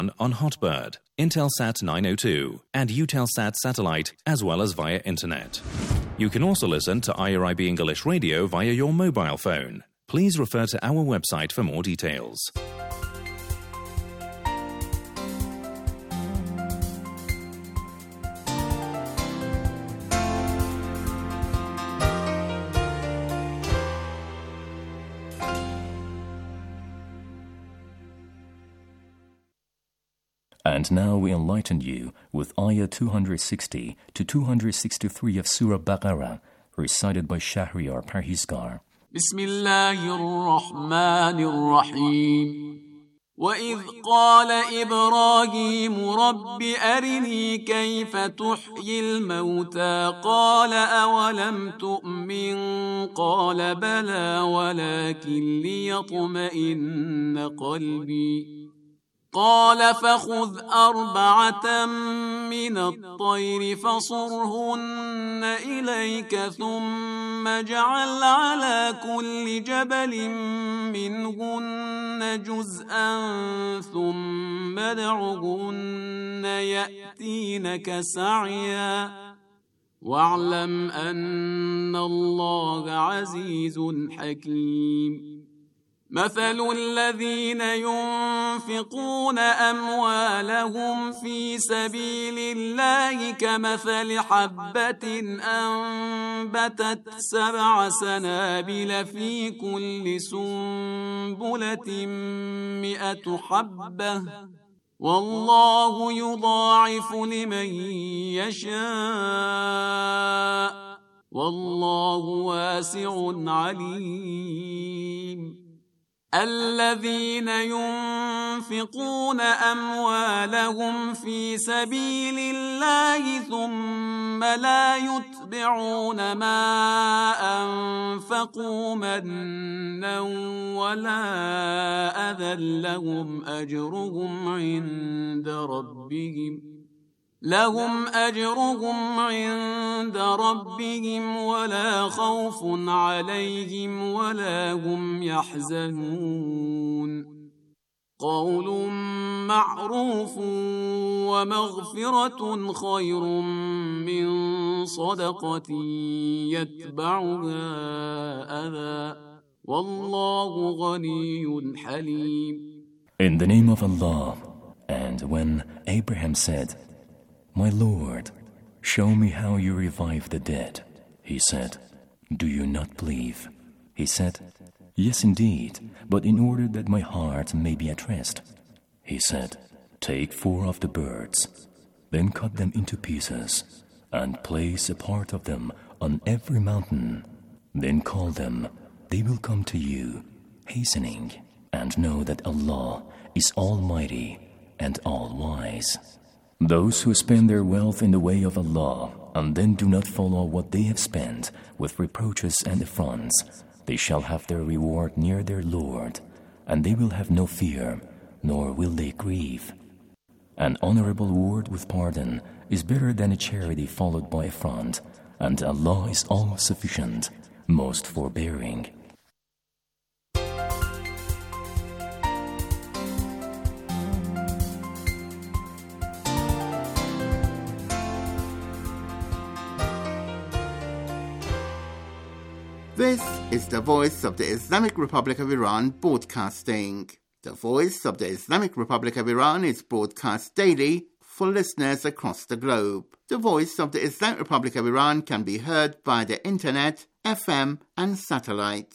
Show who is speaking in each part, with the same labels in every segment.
Speaker 1: on Hotbird, Intelsat 902, and Eutelsat satellite, as well as via internet. You can also listen to IRIB English Radio via your mobile phone. Please refer to our website for more details.
Speaker 2: And now we enlighten you with Ayah 260 to 263 of Surah Baqarah, recited by Shahriar Parhizgar.
Speaker 3: Bismillahirrahmanirrahim. وَإِذْ قَالَ إِبْرَاهِيمُ رَبِّ أَرِنِي كَيْفَ تُحْيِي الْمَوْتَى قَالَ أَوَلَمْ تُؤْمِنْ قَالَ بَلَى وَلَكِنْ لِيَطْمَئِنَّ قَلْبِي قال فخذ 4 من الطير فصرهن إليك ثم اجعل على كل جبل منهن جزءا ثم ادعهن يأتينك سعيا واعلم أن الله عزيز حكيم مثل الذين ينفقون أموالهم في سبيل الله كمثل حبة أنبتت 7 سنابل في كل سنبلة 100 حبة والله يضاعف لمن يشاء والله واسع عليم الذين ينفقون أموالهم في سبيل الله ثم لا يتبعون ما أنفقوا منا ولا أذى لهم أجرهم عند ربهم ولا خوف عليهم ولا هم يحزنون قول معروف ومغفرة خير من صدقة يتبعها أذى والله غني حليم.
Speaker 2: In the name of Allah, and when Abraham said, My Lord, show me how you revive the dead. He said, Do you not believe? He said, Yes, indeed, but in order that my heart may be at rest. He said, Take 4 of the birds, then cut them into pieces, and place a part of them on every mountain. Then call them, they will come to you, hastening, and know that Allah is Almighty and All-Wise. Those who spend their wealth in the way of Allah and then do not follow what they have spent with reproaches and affronts, they shall have their reward near their Lord, and they will have no fear, nor will they grieve. An honorable word with pardon is better than a charity followed by affront, and Allah is all-sufficient, most forbearing.
Speaker 4: This is the Voice of the Islamic Republic of Iran broadcasting. The Voice of the Islamic Republic of Iran is broadcast daily for listeners across the globe. The Voice of the Islamic Republic of Iran can be heard via the internet, FM and satellites.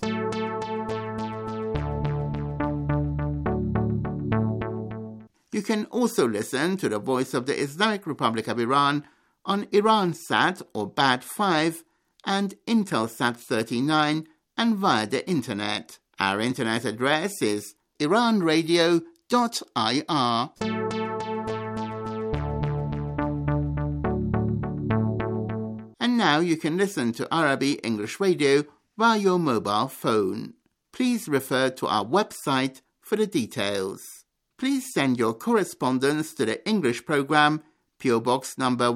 Speaker 4: You can also listen to the Voice of the Islamic Republic of Iran on Iransat or BAD 5 and Intelsat 39 and via the internet. Our internet address is iranradio.ir. And now you can listen to IRIB English Radio via your mobile phone. Please refer to our website for the details. Please send your correspondence to the English program, PO Box number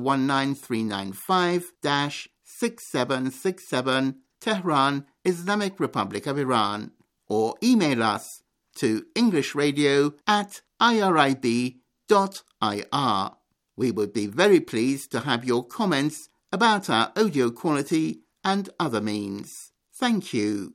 Speaker 4: 19395-6767, Tehran, Islamic Republic of Iran, or email us to englishradio@irib.ir. irib.ir. We would be very pleased to have your comments about our audio quality and other means. Thank you.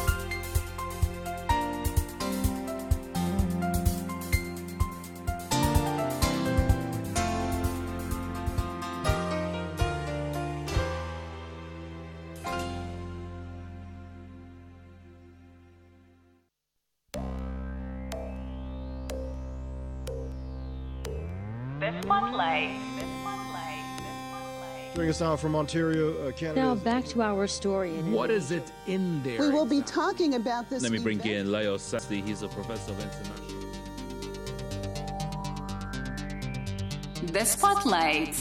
Speaker 5: Joining us now from Ontario, Canada.
Speaker 6: Now back to our story.
Speaker 7: What is it in there?
Speaker 8: We will be talking about this.
Speaker 7: Let me bring in Leo Sasti. He's a professor of international.
Speaker 9: The Spotlight.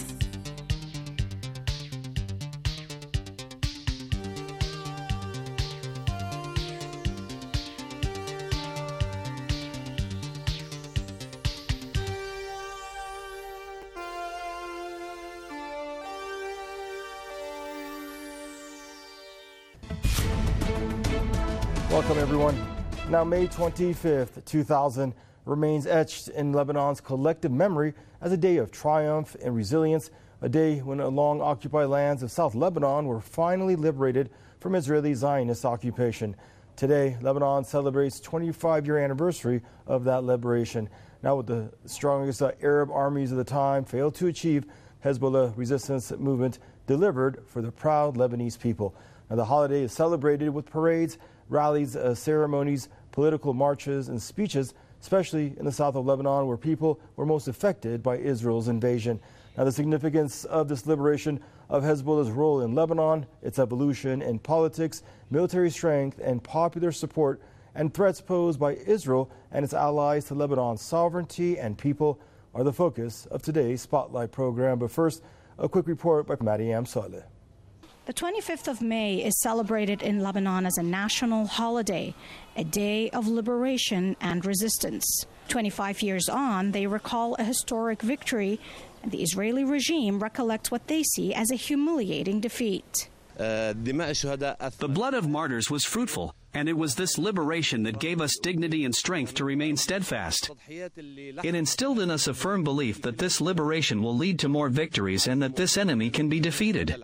Speaker 5: Welcome, everyone. Now, May 25th, 2000 remains etched in Lebanon's collective memory as a day of triumph and resilience, a day when the long-occupied lands of South Lebanon were finally liberated from Israeli Zionist occupation. Today, Lebanon celebrates 25-year anniversary of that liberation. Now, what the strongest Arab armies of the time failed to achieve, Hezbollah resistance movement delivered for the proud Lebanese people. Now, the holiday is celebrated with parades, rallies, ceremonies, political marches, and speeches, especially in the south of Lebanon, where people were most affected by Israel's invasion. Now, the significance of this liberation of Hezbollah's role in Lebanon, its evolution in politics, military strength, and popular support, and threats posed by Israel and its allies to Lebanon's sovereignty and people are the focus of today's Spotlight program. But first, a quick report by Mariam Saleh.
Speaker 10: The 25th of May is celebrated in Lebanon as a national holiday, a day of liberation and resistance. 25 years on, they recall a historic victory, and the Israeli regime recollects what they see as a humiliating defeat.
Speaker 11: The blood of martyrs was fruitful, and it was this liberation that gave us dignity and strength to remain steadfast. It instilled in us a firm belief that this liberation will lead to more victories and that this enemy can be defeated.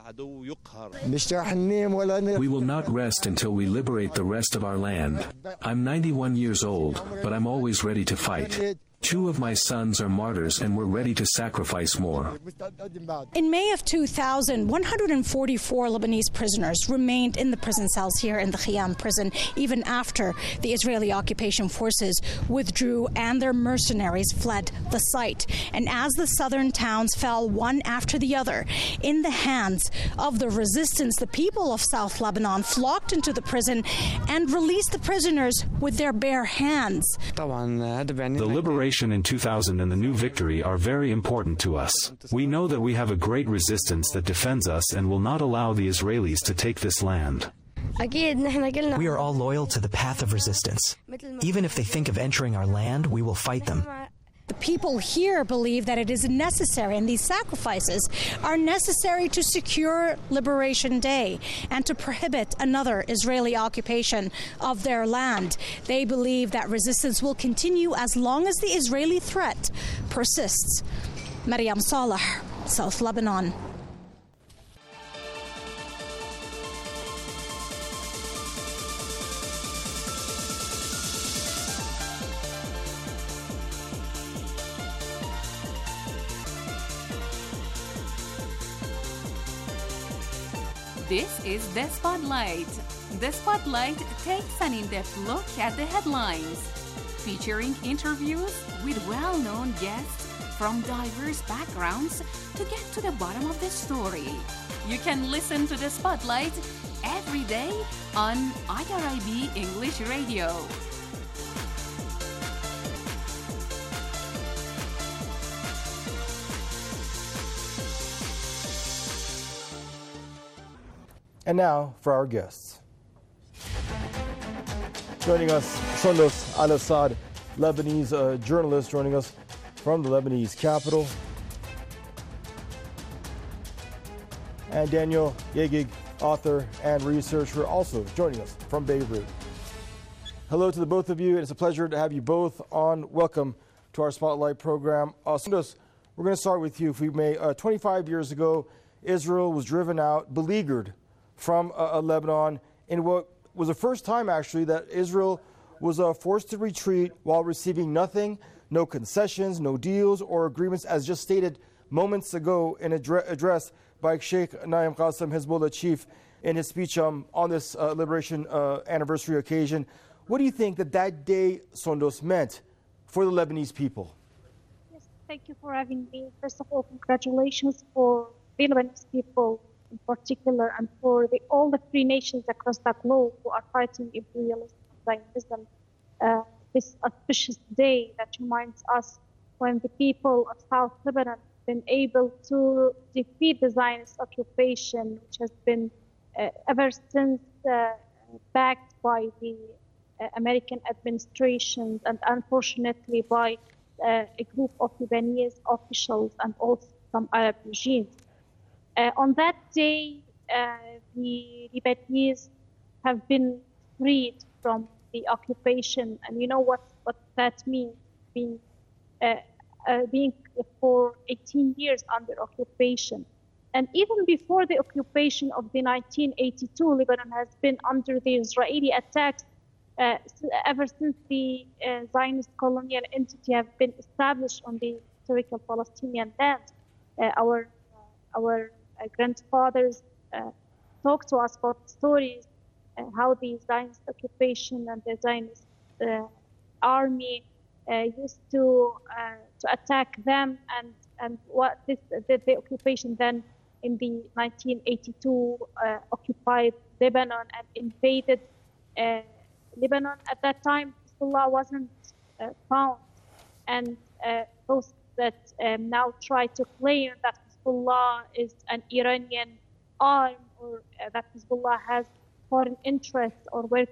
Speaker 12: We will not rest until we liberate the rest of our land. I'm 91 years old, but I'm always ready to fight. 2 of my sons are martyrs, and we're ready to sacrifice more.
Speaker 10: In May of 2000, 144 Lebanese prisoners remained in the prison cells here in the Khiyam prison, even after the Israeli occupation forces withdrew and their mercenaries fled the site. And as the southern towns fell one after the other in the hands of the resistance, the people of South Lebanon flocked into the prison and released the prisoners with their bare hands.
Speaker 12: The liberation in 2000 and the new victory are very important to us. We know that we have a great resistance that defends us and will not allow the Israelis to take this land.
Speaker 13: We are all loyal to the path of resistance. Even if they think of entering our land, we will fight them.
Speaker 10: The people here believe that it is necessary, and these sacrifices are necessary to secure Liberation Day and to prohibit another Israeli occupation of their land. They believe that resistance will continue as long as the Israeli threat persists. Mariam Saleh, South Lebanon.
Speaker 9: This is The Spotlight. The Spotlight takes an in-depth look at the headlines, featuring interviews with well-known guests from diverse backgrounds to get to the bottom of the story. You can listen to The Spotlight every day on IRIB English Radio.
Speaker 5: And now for our guests. Joining us, Sondos Al-Assad, Lebanese journalist, joining us from the Lebanese capital. And Daniel Yegig, author and researcher, also joining us from Beirut. Hello to the both of you. It's a pleasure to have you both on. Welcome to our Spotlight program. Sundos, we're going to start with you, if we may. 25 years ago, Israel was driven out, beleaguered from Lebanon, in what was the first time, actually, that Israel was forced to retreat while receiving nothing, no concessions, no deals or agreements, as just stated moments ago in an address by Sheikh Naim Qassem, Hezbollah chief, in his speech on this liberation anniversary occasion. What do you think that day, Sundos, meant for the Lebanese people?
Speaker 6: Yes, thank you for having me. First of all, congratulations for the Lebanese people in particular, and for all the free nations across the globe who are fighting imperialism and Zionism. This auspicious day that reminds us when the people of South Lebanon have been able to defeat the Zionist occupation, which has been ever since backed by the American administration and unfortunately by a group of Lebanese officials and also some Arab regimes. On that day, the Lebanese have been freed from the occupation, and you know what that means, being for 18 years under occupation. And even before the occupation of the 1982, Lebanon has been under the Israeli attacks ever since the Zionist colonial entity have been established on the historical Palestinian land. Our grandfathers talked to us about stories, how the Zionist occupation and the Zionist army used to attack them, and what the occupation then in the 1982 occupied Lebanon and invaded Lebanon. At that time, Hezbollah wasn't found, and those that now try to claim that Hezbollah is an Iranian arm, or that Hezbollah has foreign interests, or work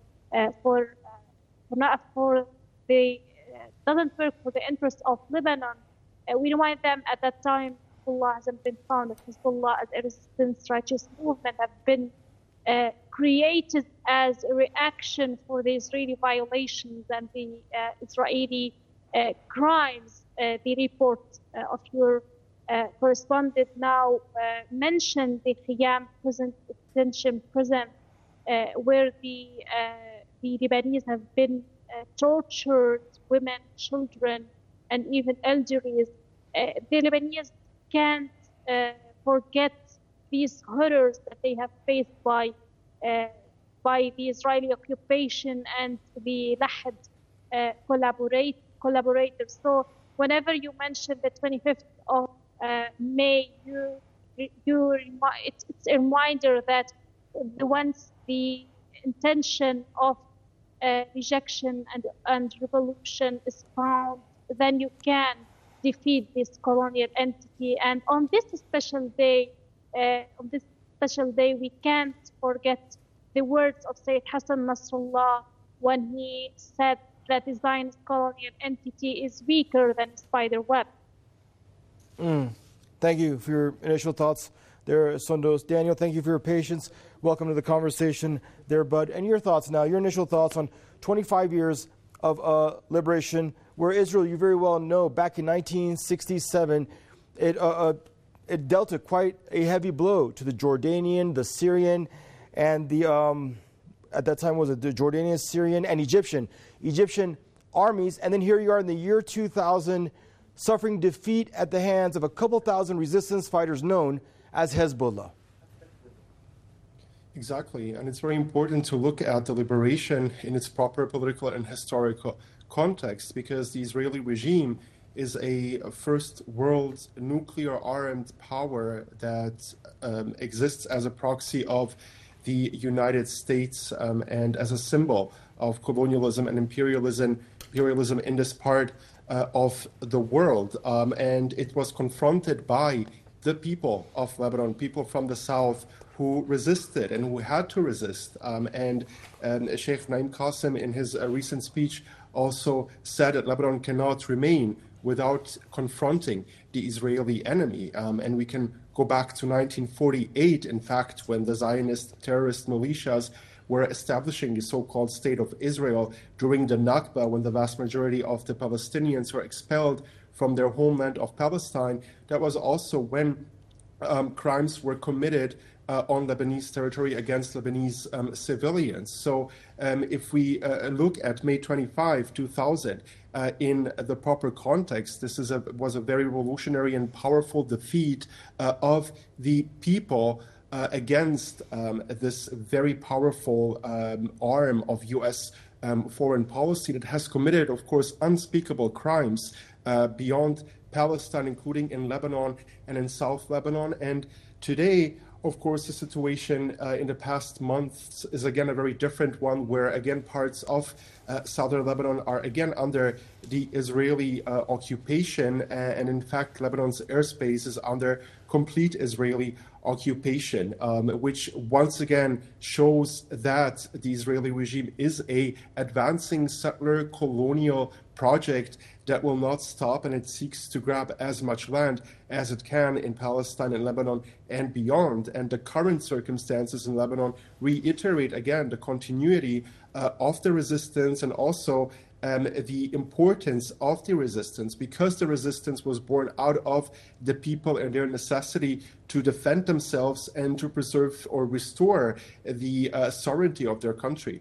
Speaker 6: doesn't work for the interests of Lebanon. We remind them at that time Hezbollah hasn't been founded. Hezbollah as a resistance righteous movement have been created as a reaction for the Israeli violations and the Israeli crimes. The report of your correspondent now mentioned the Khiyam detention prison, where the Lebanese have been tortured, women, children, and even elderly. The Lebanese can't forget these horrors that they have faced by the Israeli occupation and the Lahad collaborators. So whenever you mention the 25th of May, it's a reminder that once the intention of rejection and revolution is found, then you can defeat this colonial entity. And on this special day, we can't forget the words of Sayyid Hassan Nasrallah when he said that the Zionist colonial entity is weaker than a spider web.
Speaker 5: Thank you for your initial thoughts there, Sundos. Daniel, thank you for your patience. Welcome to the conversation there, Bud. And your thoughts now, your initial thoughts on 25 years of liberation, where Israel, you very well know, back in 1967, it dealt quite a heavy blow to the Jordanian, the Syrian, and the, at that time was it the Jordanian, Syrian, and Egyptian armies. And then here you are in the year 2000, suffering defeat at the hands of a couple thousand resistance fighters known as Hezbollah.
Speaker 14: Exactly, and it's very important to look at the liberation in its proper political and historical context, because the Israeli regime is a first world nuclear armed power that exists as a proxy of the United States and as a symbol of colonialism and imperialism in this part of the world. And it was confronted by the people of Lebanon, people from the south who resisted and who had to resist. And Sheikh Naim Qassem, in his recent speech, also said that Lebanon cannot remain without confronting the Israeli enemy. And we can go back to 1948, in fact, when the Zionist terrorist militias were establishing the so-called State of Israel during the Nakba, when the vast majority of the Palestinians were expelled from their homeland of Palestine. That was also when crimes were committed on Lebanese territory against Lebanese civilians. So if we look at May 25, 2000, in the proper context, this was a very revolutionary and powerful defeat of the people against this very powerful arm of U.S. Foreign policy that has committed, of course, unspeakable crimes beyond Palestine, including in Lebanon and in South Lebanon. And today, of course, the situation in the past months is again a very different one, where again parts of southern Lebanon are again under the Israeli occupation, and in fact Lebanon's airspace is under complete Israeli occupation, which once again shows that the Israeli regime is a advancing settler colonial project that will not stop, and it seeks to grab as much land as it can in Palestine and Lebanon and beyond. And the current circumstances in Lebanon reiterate again the continuity of the resistance, and also the importance of the resistance, because the resistance was born out of the people and their necessity to defend themselves and to preserve or restore the sovereignty of their country.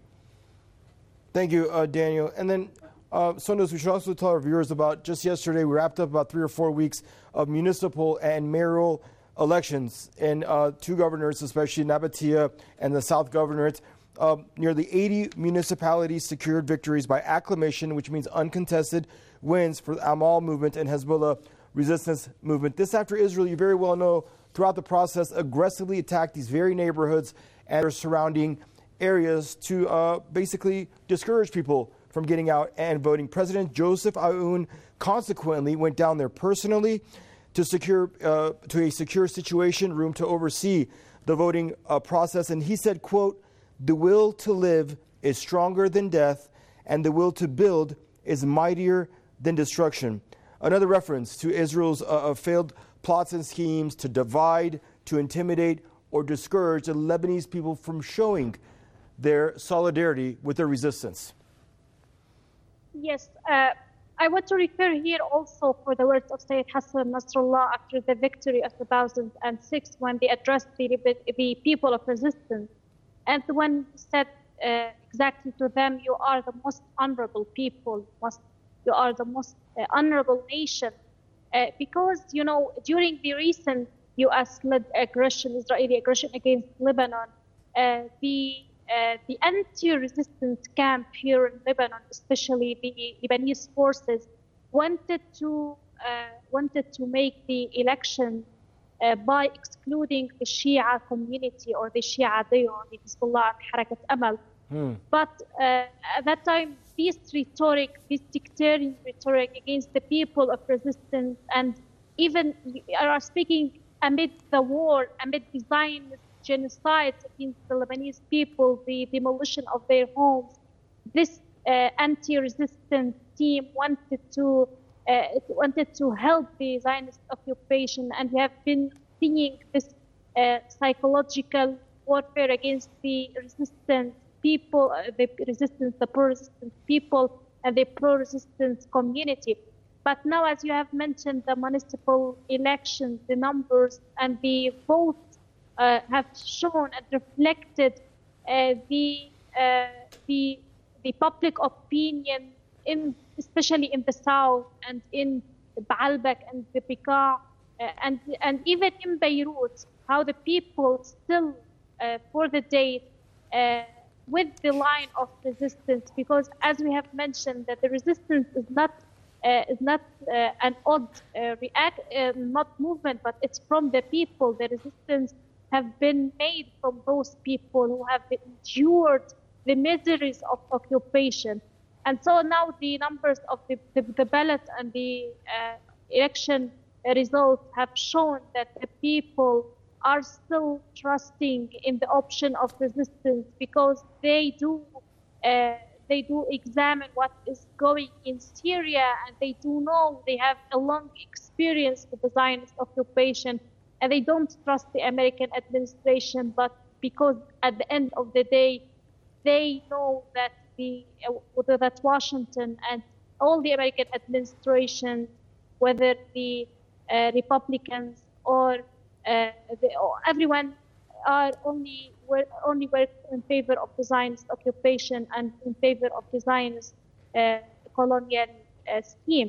Speaker 5: Thank you, Daniel. And then, Sundos, we should also tell our viewers about, just yesterday, we wrapped up about 3 or 4 weeks of municipal and mayoral elections in 2 governors, especially Nabatea and the South Governorate. Nearly 80 municipalities secured victories by acclamation, which means uncontested wins for the Amal movement and Hezbollah resistance movement. This after Israel, you very well know, throughout the process, aggressively attacked these very neighborhoods and their surrounding areas to basically discourage people from getting out and voting. President Joseph Aoun consequently went down there personally to a secure situation room to oversee the voting process. And he said, quote, "The will to live is stronger than death, and the will to build is mightier than destruction." Another reference to Israel's failed plots and schemes to divide, to intimidate, or discourage the Lebanese people from showing their solidarity with the resistance.
Speaker 6: Yes, I want to refer here also for the words of Sayyid Hassan Nasrallah after the victory of 2006, when they addressed the people of resistance. And when he said exactly to them, "You are the most honorable people, you are the most honorable nation." Because, you know, during the recent U.S.-led aggression, Israeli aggression against Lebanon, the anti-resistance camp here in Lebanon, especially the Lebanese forces, wanted to make the election by excluding the Shia community or the Shia Dayo, the Hezbollah and Harakat Amal. But at that time, this sectarian rhetoric against the people of resistance, and even are speaking amid the war, amid the Zionist genocide against the Lebanese people, the demolition of their homes, this anti-resistance team wanted to help the Zionist occupation, and we have been seeing this psychological warfare against the resistance people, the pro-resistance people, and the pro-resistance community. But now, as you have mentioned, the municipal elections, the numbers and the votes have shown and reflected the public opinion, especially in the south and in Baalbek and the Bekaa, and even in Beirut, how the people still, for the day, with the line of resistance, because as we have mentioned, that the resistance is not an odd not movement, but it's from the people. The resistance have been made from those people who have endured the miseries of occupation. And so now the numbers of the ballot and the election results have shown that the people are still trusting in the option of resistance, because they do examine what is going in Syria, and they do know they have a long experience with the Zionist occupation, and they don't trust the American administration, but because at the end of the day, they know that whether that's Washington and all the American administration, whether the Republicans or everyone are only work in favor of the Zionist occupation and in favor of the Zionist colonial scheme.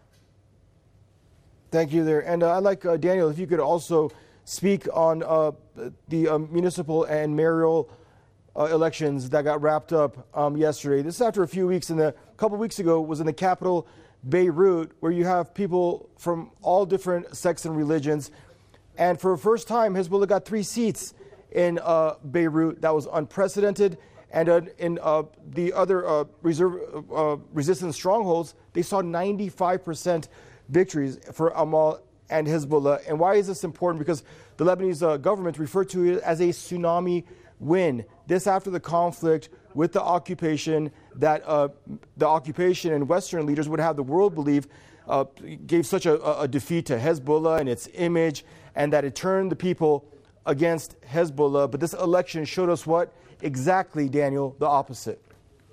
Speaker 5: Thank you there. And I'd like, Daniel, if you could also speak on the municipal and mayoral elections that got wrapped up yesterday. This is after a few weeks, and a couple weeks ago was in the capital, Beirut, where you have people from all different sects and religions. And for the first time, Hezbollah got 3 seats in Beirut. That was unprecedented. And in the other resistance strongholds, they saw 95% victories for Amal and Hezbollah. And why is this important? Because the Lebanese government referred to it as a tsunami win. This after the conflict with the occupation that the occupation and Western leaders would have the world believe gave such a defeat to Hezbollah and its image, and that it turned the people against Hezbollah. But this election showed us what? Exactly, Daniel, the opposite.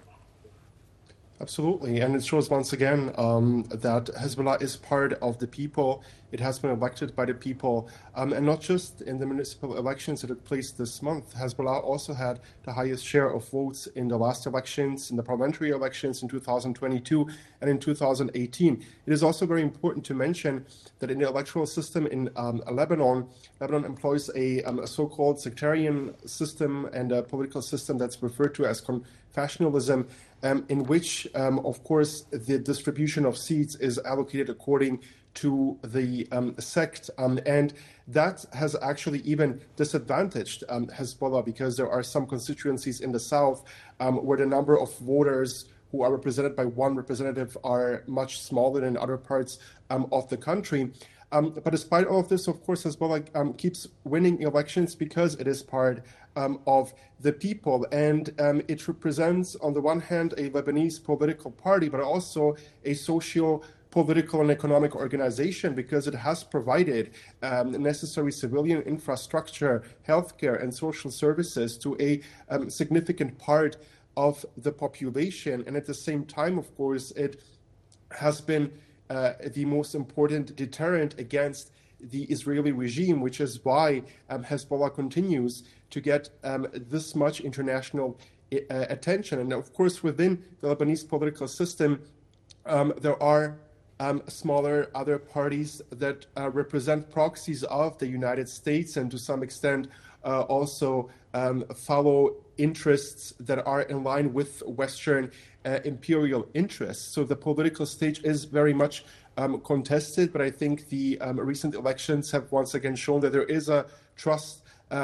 Speaker 14: Absolutely, and it shows once again that Hezbollah is part of the people. It has been elected by the people, and not just in the municipal elections that took place this month. Hezbollah also had the highest share of votes in the last elections, in the parliamentary elections in 2022 and in 2018. It is also very important to mention that in the electoral system in Lebanon employs a so-called sectarian system and a political system that's referred to as confessionalism, in which, of course, the distribution of seats is allocated according to the sect. And that has actually even disadvantaged Hezbollah, because there are some constituencies in the south where the number of voters who are represented by one representative are much smaller than in other parts of the country. But despite all of this, of course, Hezbollah keeps winning elections because it is part of the people. And it represents, on the one hand, a Lebanese political party, but also a socio-political and economic organization, because it has provided necessary civilian infrastructure, healthcare, and social services to a significant part of the population. And at the same time, of course, it has been the most important deterrent against the Israeli regime, which is why Hezbollah continues to get this much international attention. And of course, within the Lebanese political system, there are smaller other parties that represent proxies of the United States, and to some extent also follow interests that are in line with Western imperial interests. So the political stage is very much contested, but I think the recent elections have once again shown that there is a trust,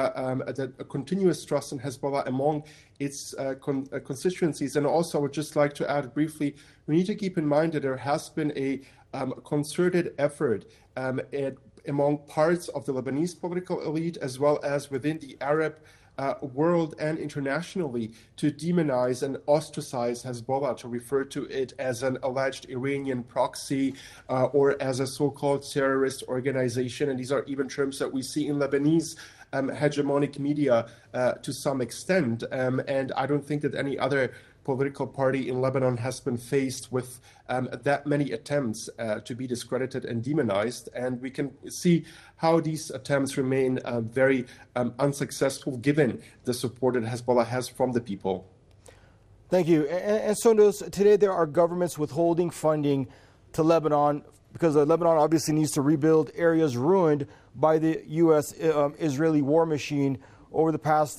Speaker 14: a continuous trust in Hezbollah among its constituencies. And also, I would just like to add briefly, we need to keep in mind that there has been a concerted effort among parts of the Lebanese political elite, as well as within the Arab world and internationally, to demonize and ostracize Hezbollah, to refer to it as an alleged Iranian proxy or as a so-called terrorist organization. And these are even terms that we see in Lebanese hegemonic media to some extent. And I don't think that any other political party in Lebanon has been faced with that many attempts to be discredited and demonized. And we can see how these attempts remain very unsuccessful, given the support that Hezbollah has from the people.
Speaker 5: Thank you. And Sundos, today there are governments withholding funding to Lebanon because Lebanon obviously needs to rebuild areas ruined by the U.S.-Israeli war machine over the past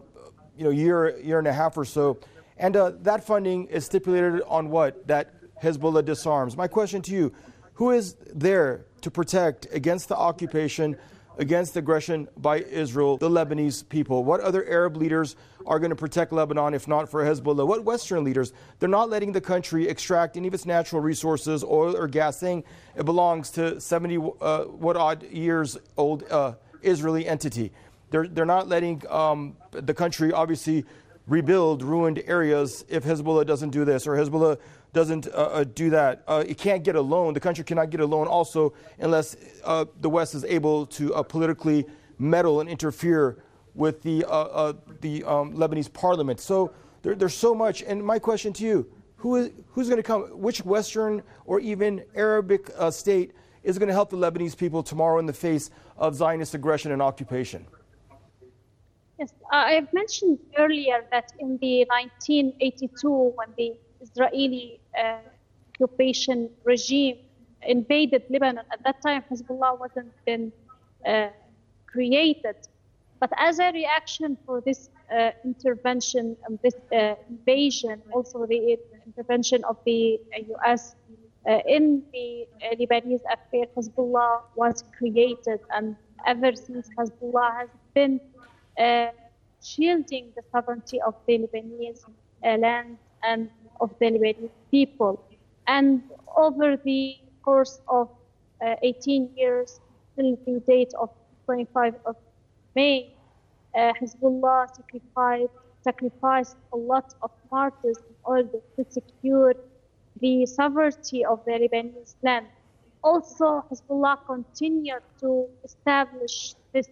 Speaker 5: year and a half or so. And that funding is stipulated on what? That Hezbollah disarms. My question to you, who is there to protect against the occupation, against aggression by Israel, the Lebanese people? What other Arab leaders are going to protect Lebanon if not for Hezbollah? What Western leaders? They're not letting the country extract any of its natural resources, oil or gas, saying it belongs to 70 odd years old Israeli entity. They're not letting the country obviously rebuild ruined areas if Hezbollah doesn't do this or Hezbollah doesn't do that. It can't get a loan. The country cannot get a loan also unless the West is able to their Lebanese parliament. So There's so much. And my question to you, who's going to come? Which Western or even Arabic state is going to help the Lebanese people tomorrow in the face of Zionist aggression and occupation?
Speaker 6: Yes, I've mentioned earlier that in the 1982, when the Israeli occupation regime invaded Lebanon, at that time Hezbollah wasn't been created. But as a reaction for this intervention and this invasion, also the intervention of the U.S. In the Lebanese affair, Hezbollah was created, and ever since Hezbollah has been shielding the sovereignty of the Lebanese land and of the Lebanese people. And over the course of 18 years, till the date of 25 of May, Hezbollah sacrificed a lot of martyrs in order to secure the sovereignty of the Lebanese land. Also, Hezbollah continued to establish this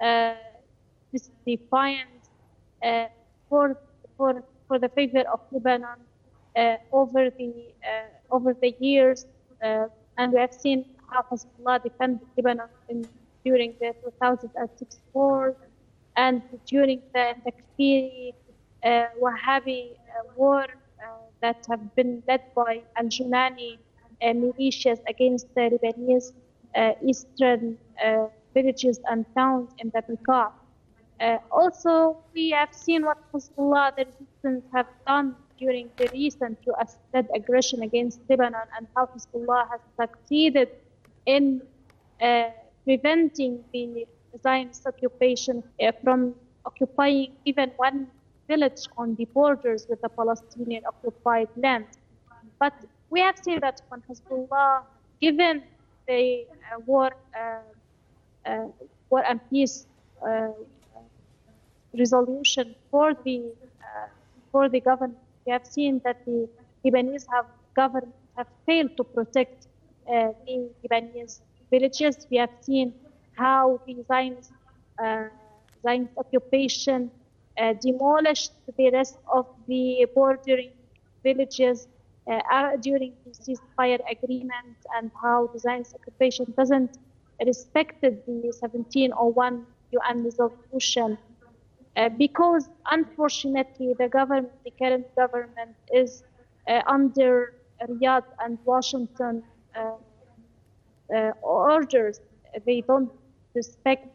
Speaker 6: defiance for the favor of Lebanon over the years, and we have seen how Hezbollah defended Lebanon during the 2006 war and during the Takfiri Wahhabi war that have been led by Al-Junani militias against the Lebanese eastern villages and towns in the Bekaa. Also, we have seen what Hezbollah, the resistance, have done during the recent US-led aggression against Lebanon, and how Hezbollah has succeeded in preventing the Zionist occupation from occupying even one village on the borders with the Palestinian occupied land. But we have seen that when Hezbollah, given the war and peace resolution for the government, we have seen that the Lebanese government have failed to protect the Lebanese villages. We have seen how the Zionist occupation demolished the rest of the bordering villages during the ceasefire agreement, and how the Zionist occupation doesn't respect the 1701 UN resolution. Because unfortunately the current government is under Riyadh and Washington orders. They don't respect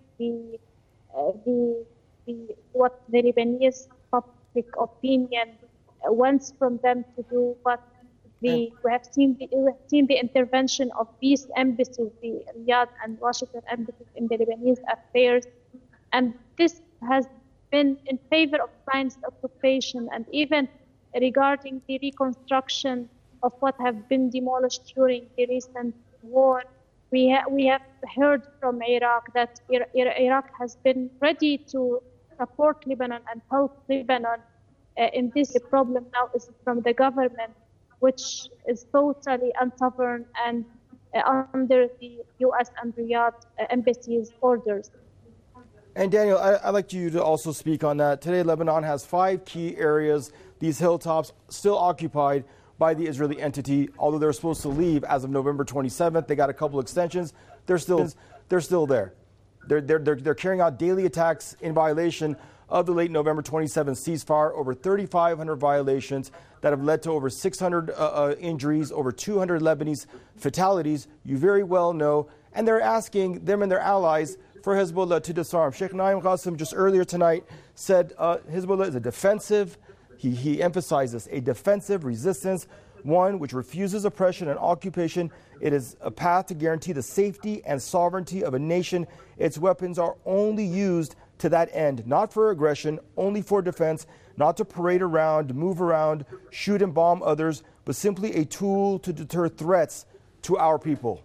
Speaker 6: what the Lebanese public opinion wants from them to do. But we have seen the intervention of these embassies, the Riyadh and Washington embassies, in the Lebanese affairs, and this has been in favor of Zionist occupation. And even regarding the reconstruction of what have been demolished during the recent war, we have heard from Iraq that Iraq has been ready to support Lebanon and help Lebanon in this. The problem now is from the government, which is totally unsovereign and under the U.S. and Riyadh embassy's orders.
Speaker 5: And Daniel, I'd like you to also speak on that. Today, Lebanon has 5 key areas, these hilltops, still occupied by the Israeli entity, although they're supposed to leave as of November 27th. They got a couple extensions. They're still there. They're carrying out daily attacks in violation of the late November 27th ceasefire. Over 3,500 violations that have led to over 600 injuries, over 200 Lebanese fatalities. You very well know. And they're asking them and their allies for Hezbollah to disarm. Sheikh Naim Qasim just earlier tonight said Hezbollah is a defensive, he emphasizes a defensive resistance, one which refuses oppression and occupation. It is a path to guarantee the safety and sovereignty of a nation. Its weapons are only used to that end, not for aggression, only for defense, not to parade around, move around, shoot and bomb others, but simply a tool to deter threats to our people.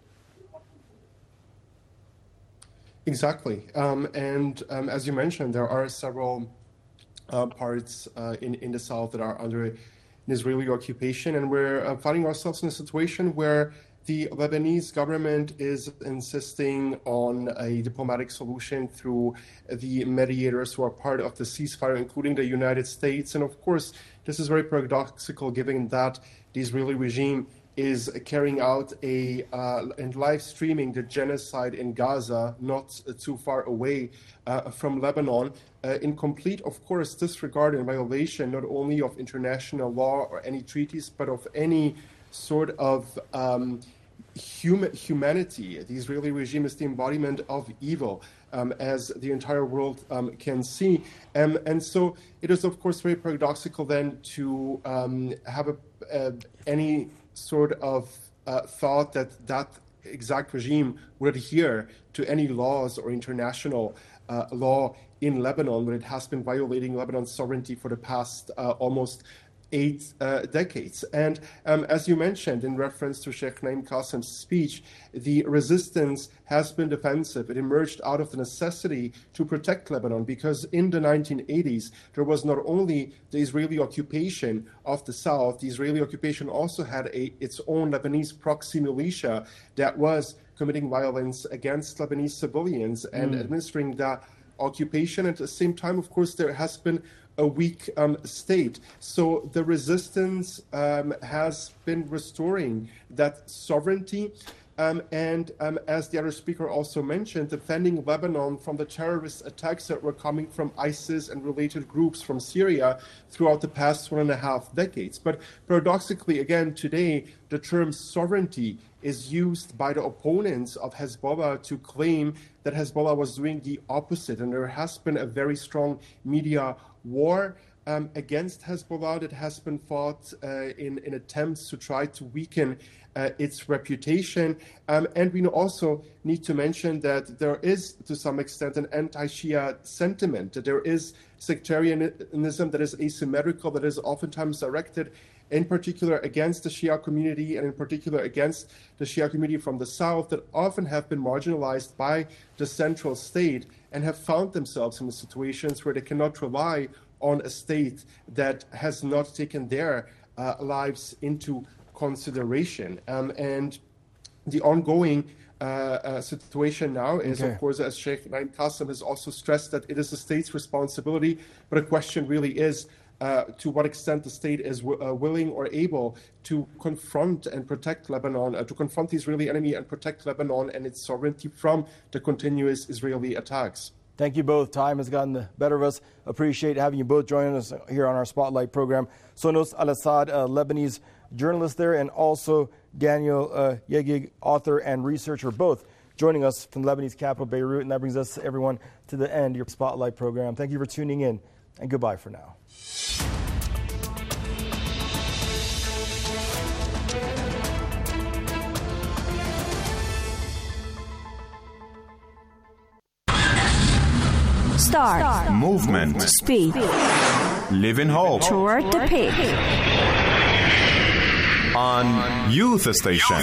Speaker 14: Exactly. As you mentioned, there are several parts in the south that are under an Israeli occupation, and we're finding ourselves in a situation where the Lebanese government is insisting on a diplomatic solution through the mediators who are part of the ceasefire, including the United States. And of course, this is very paradoxical given that the Israeli regime is carrying out and live streaming the genocide in Gaza, not too far away from Lebanon, in complete, of course, disregard and violation not only of international law or any treaties, but of any sort of humanity. The Israeli regime is the embodiment of evil, as the entire world can see. And so it is, of course, very paradoxical then to have any sort of thought that exact regime would adhere to any laws or international law in Lebanon when it has been violating Lebanon's sovereignty for the past almost 8 decades. And as you mentioned in reference to Sheikh Naim Qasim's speech, the resistance has been defensive. It emerged out of the necessity to protect Lebanon because in the 1980s, there was not only the Israeli occupation of the south, the Israeli occupation also had its own Lebanese proxy militia that was committing violence against Lebanese civilians and administering that occupation. At the same time, of course, there has been a weak state. So the resistance has been restoring that sovereignty. And as the other speaker also mentioned, defending Lebanon from the terrorist attacks that were coming from ISIS and related groups from Syria throughout the past 1.5 decades. But paradoxically, again, today, the term sovereignty is used by the opponents of Hezbollah to claim that Hezbollah was doing the opposite. And there has been a very strong media war against Hezbollah that has been fought in attempts to try to weaken its reputation. And we also need to mention that there is, to some extent, an anti-Shia sentiment, that there is sectarianism that is asymmetrical, that is oftentimes directed in particular against the Shia community and in particular against the Shia community from the south that often have been marginalized by the central state and have found themselves in situations where they cannot rely on a state that has not taken their lives into consideration. And the ongoing situation now is, of course, as Sheikh Naim Qasim has also stressed, that it is the state's responsibility. But the question really is to what extent the state is willing or able to confront and protect Lebanon, to confront the Israeli enemy and protect Lebanon and its sovereignty from the continuous Israeli attacks.
Speaker 5: Thank you both. Time has gotten the better of us. Appreciate having you both joining us here on our Spotlight program. Sonos Al-Assad, a Lebanese journalist there, and also Daniel Yegig, author and researcher, both joining us from the Lebanese capital, Beirut. And that brings us, everyone, to the end of your Spotlight program. Thank you for tuning in, and goodbye for now.
Speaker 15: Start.
Speaker 16: Movement.
Speaker 15: Speed.
Speaker 16: Live in hope.
Speaker 15: Toward the peak.
Speaker 16: On Youth Station.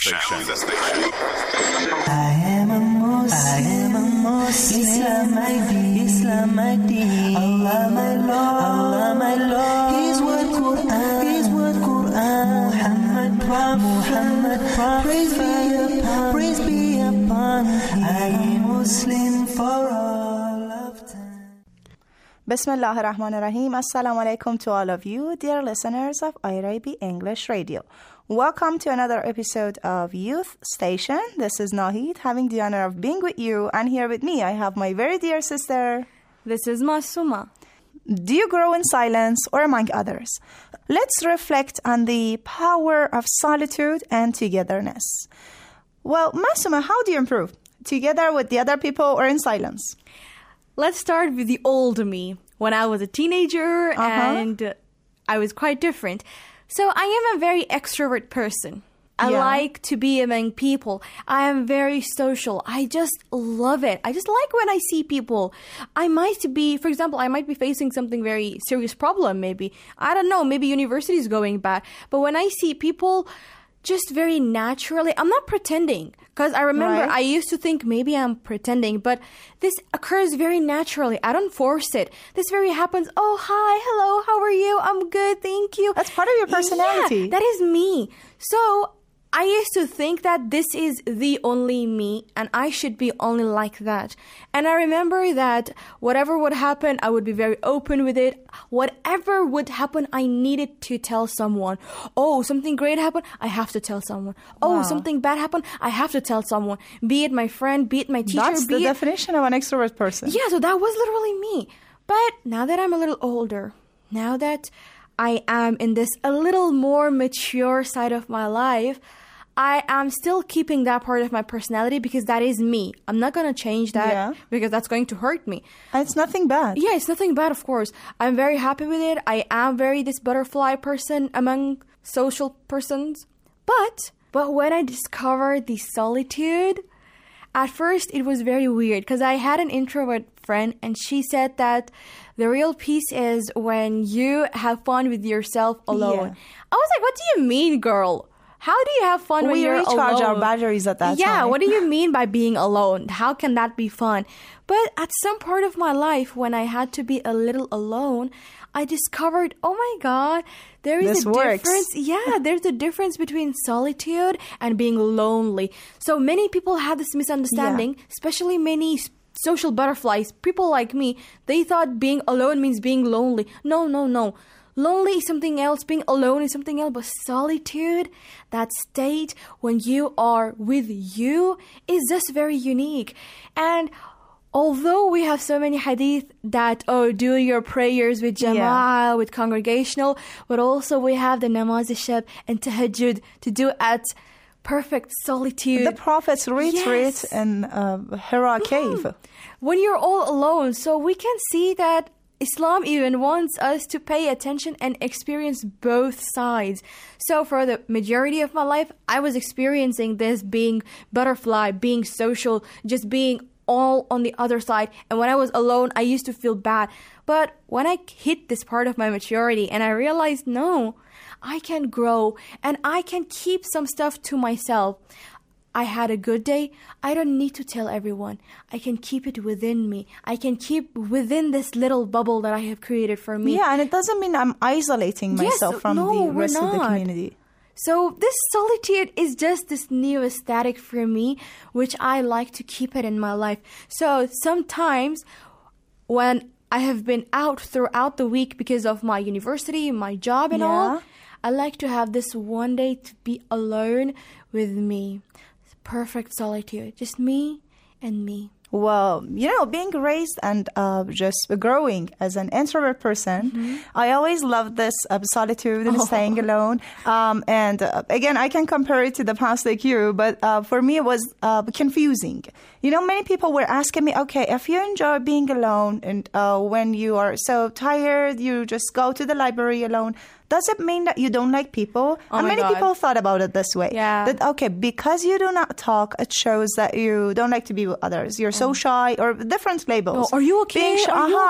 Speaker 17: I am a Muslim. Islam my deen. Allah my Lord. His word Quran. Muhammad Prophet. Praise be upon him. I am Muslim for all of time.
Speaker 18: Bismillah ar-Rahman ar-Rahim. Assalamu alaikum to all of you, dear listeners of IRIB English Radio. Welcome to another episode of Youth Station. This is Nahid, having the honor of being with you. And here with me, I have my very dear sister.
Speaker 19: This is Masuma.
Speaker 18: Do you grow in silence or among others? Let's reflect on the power of solitude and togetherness. Well, Masuma, how do you improve? Together with the other people or in silence?
Speaker 19: Let's start with the old me. When I was a teenager and I was quite different. So I am a very extrovert person. I like to be among people. I am very social. I just love it. I just like when I see people. I might be facing something very serious problem maybe. I don't know, maybe university is going bad. But when I see people just very naturally, I'm not pretending. Because I remember I used to think maybe I'm pretending, but this occurs very naturally. I don't force it. This very happens. Oh, hi, hello, how are you? I'm good, thank you.
Speaker 18: That's part of your personality.
Speaker 19: Yeah, that is me. So I used to think that this is the only me and I should be only like that. And I remember that whatever would happen, I would be very open with it. Whatever would happen, I needed to tell someone. Oh, something great happened, I have to tell someone. Oh, something bad happened, I have to tell someone. Be it my friend, be it my teacher.
Speaker 18: That's the definition of an extrovert person.
Speaker 19: Yeah, so that was literally me. But now that I'm a little older, now that I am in this a little more mature side of my life, I am still keeping that part of my personality because that is me. I'm not going to change that because that's going to hurt me.
Speaker 18: And it's nothing bad.
Speaker 19: Yeah, it's nothing bad, of course. I'm very happy with it. I am very this butterfly person among social persons. But when I discovered the solitude, at first it was very weird because I had an introvert friend and she said that the real peace is when you have fun with yourself alone. Yeah. I was like, what do you mean, girl? How do you have fun when you're alone? We recharge
Speaker 18: our batteries at that time.
Speaker 19: Yeah, what do you mean by being alone? How can that be fun? But at some part of my life, when I had to be a little alone, I discovered, oh my God, there is a difference. Yeah, there's a difference between solitude and being lonely. So many people have this misunderstanding, especially many social butterflies, people like me. They thought being alone means being lonely. No. Lonely is something else, being alone is something else, but solitude, that state when you are with you, is just very unique. And although we have so many hadith that, do your prayers with jama'ah, with congregational, but also we have the namaz al-shab and tahajjud to do at perfect solitude.
Speaker 18: The Prophet's retreat in Hira cave.
Speaker 19: When you're all alone, so we can see that Islam even wants us to pay attention and experience both sides. So for the majority of my life, I was experiencing this being butterfly, being social, just being all on the other side. And when I was alone, I used to feel bad. But when I hit this part of my maturity and I realized, no, I can grow and I can keep some stuff to myself. I had a good day. I don't need to tell everyone. I can keep it within me. I can keep within this little bubble that I have created for me.
Speaker 18: Yeah, and it doesn't mean I'm isolating myself from the rest of the community.
Speaker 19: So this solitude is just this new aesthetic for me, which I like to keep it in my life. So sometimes when I have been out throughout the week because of my university, my job and all, I like to have this one day to be alone with me. Perfect solitude, just me and me.
Speaker 18: Well, being raised and just growing as an introvert person, I always loved this solitude and staying alone. And again, I can compare it to the past like you, but for me it was confusing. Many people were asking me, okay, if you enjoy being alone and when you are so tired, you just go to the library alone, does it mean that you don't like people? And many people thought about it this way.
Speaker 19: Yeah.
Speaker 18: That, okay, because you do not talk, it shows that you don't like to be with others. You're so shy, or different labels.
Speaker 19: Are you okay?
Speaker 18: Being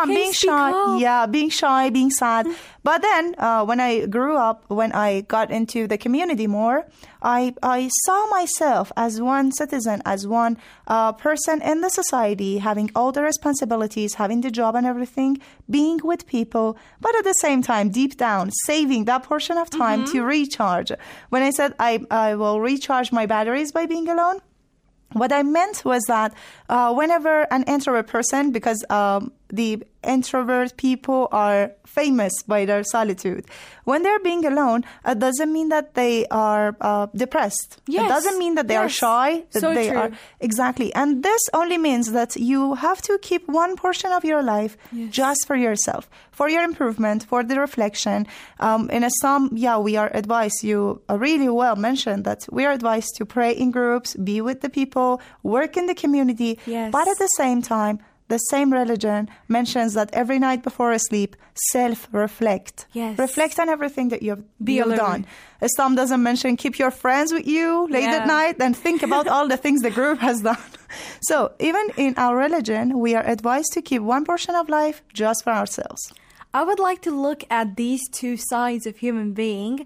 Speaker 18: shy. Yeah, being shy, being sad. But then, when I grew up, when I got into the community more, I saw myself as one citizen, as one person in the society, having all the responsibilities, having the job and everything, being with people, but at the same time, deep down, saving that portion of time to recharge. When I said I will recharge my batteries by being alone, what I meant was that whenever an introvert person, because the introvert people are famous by their solitude. When they're being alone, it doesn't mean that they are depressed.
Speaker 19: Yes.
Speaker 18: It doesn't mean that they are shy. That
Speaker 19: so
Speaker 18: they
Speaker 19: true.
Speaker 18: are exactly. And this only means that you have to keep one portion of your life just for yourself, for your improvement, for the reflection. In Islam, we are advised, you really well mentioned that we are advised to pray in groups, be with the people, work in the community.
Speaker 19: Yes.
Speaker 18: But at the same time, the same religion mentions that every night before sleep, self-reflect.
Speaker 19: Yes.
Speaker 18: Reflect on everything that you've done. Islam doesn't mention keep your friends with you late at night and think about all the things the group has done. So even in our religion, we are advised to keep one portion of life just for ourselves.
Speaker 19: I would like to look at these two sides of human being